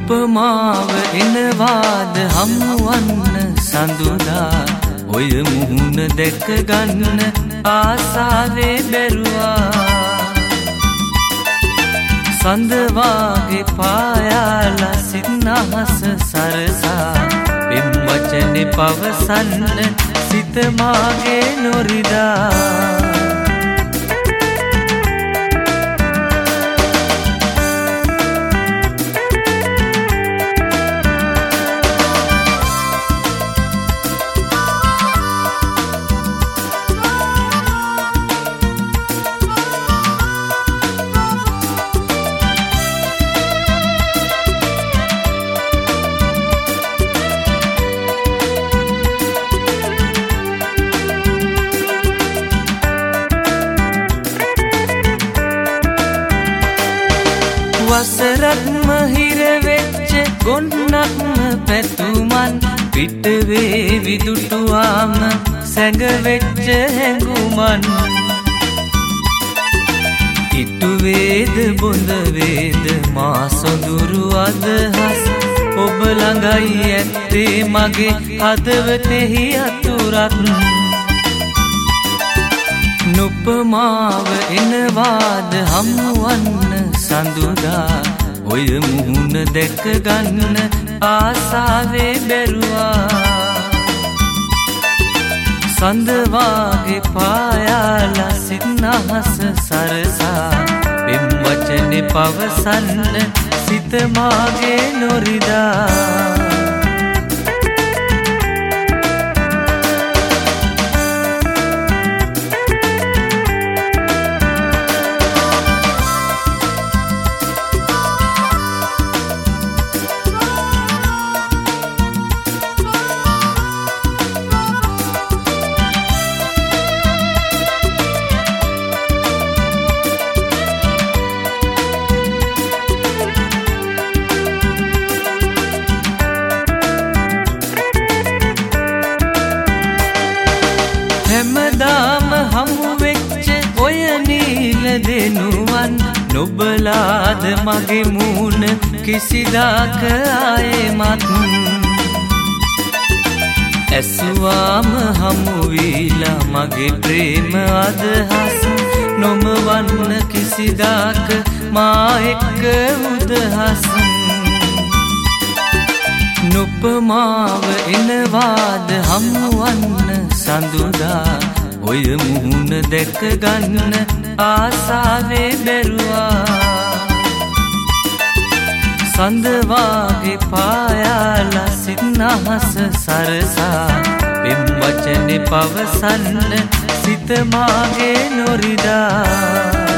නුපමාව එනවාද හමුවන්න සඳුදා ඔය මුහුණ දැක ගන්න ආසාවේ බැරුවා සඳවාගේ පායාලා සිත්නහස සරසා පෙම් වචනේ පවසන්න සිත මාගේ නොරිදා වසරක්ම හිරවෙච්ච ගොන්නක්ම පැතුමන් පිටවේ විදුටුවාම සැඟවෙච්ච හැඟුමන් ඉටුවේද බොඳ වේද මා සොඳුරු අදහස් ඔබ ළඟයි ඇත්තේ මගේ හදවතෙහි අතුරක් නුපමාව එනවාද හමුවන්න සඳුදා ඔය මුහුණ දැක ගන්න ආසාවේ බැරුවා සඳවාගේ පායාලා සිත්නහස සරසා පෙම් වචනේ පවසන්න සිත මාගේ නොරිදා හැමදාම හමු වෙච්ච ඔය නීල දෙනුවන් නොබලාද මගේ මූණ කිසිදාක ආයෙමත් ඇසුවාම හමු වීලා මගේ ප්‍රේම අදහස් නොමවන්න කිසිදාක මා එක්ක උදහස් නුපමාව එනවාද හමුවන්න සඳුදා ඔය මුහුණ දැක ගන්න ආසාවේ බැරුවා සඳවාගේ පායාලා සිත්නහස සරසා පෙම් වචනේ පවසන්න සිත මාගේ නොරිදා